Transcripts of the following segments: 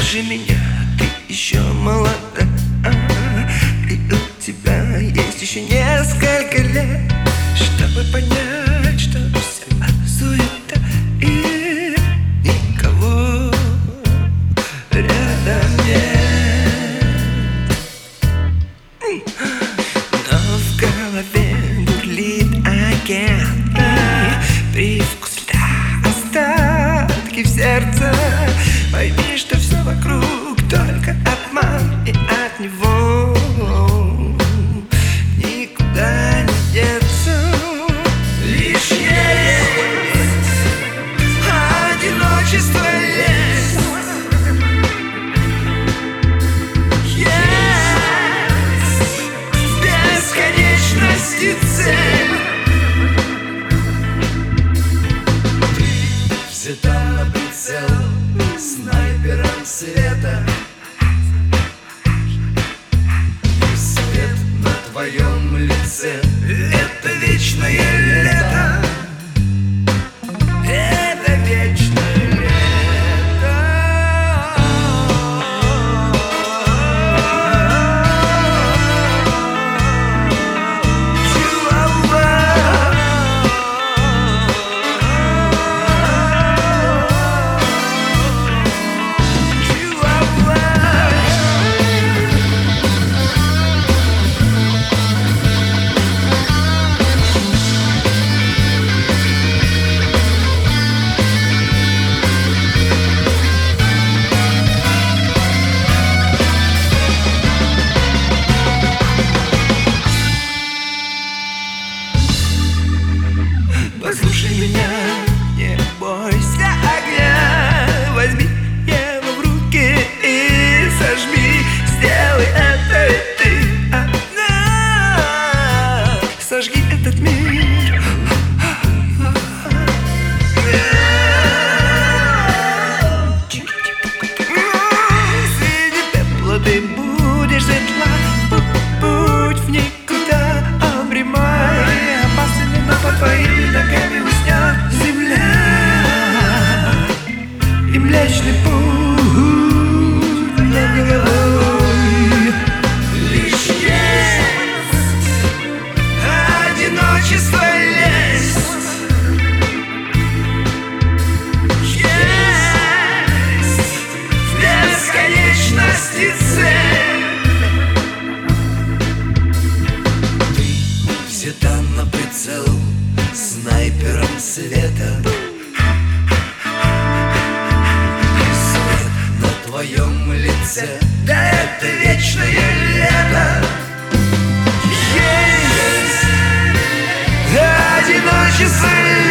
Послушай меня, ты еще молода, и у тебя есть еще несколько лет, чтобы понять, что вся суета и никого рядом нет. Но в голове бурлит океан, и привкус льда, остатки в сердце. Пойми, что все вокруг только обман, и от него никуда не деться. Лишь есть одиночество, есть в бесконечности цель. Ты взята на прицел снайпером света, и свет на твоем лице — это вечное лето. Это вечное лето. Послушай меня, не бойся огня, возьми его в руки и сожми. Сделай это и ты одна. Сожги этот мир. Среди пепла ты будешь светла, путь в никуда обремай. Опасный, но по твоим ногами уснет земля и Млечный Путь над головой. Лишь есть одиночество, есть в бесконечности цель. Ты взята на прицел снайпером света, и свет на твоем лице — да это вечное лето. Есть одиночество,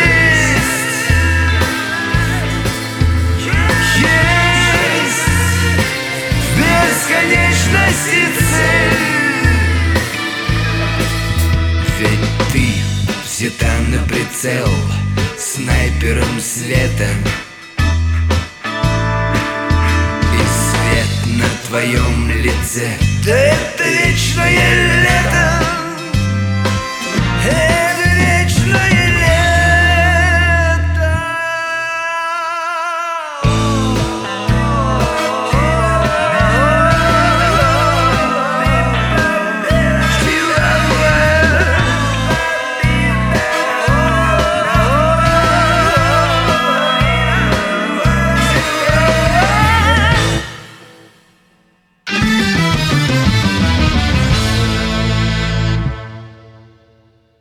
есть в бесконечности цель. Ведь ты взята на прицел снайпером света, и свет на твоем лице — да это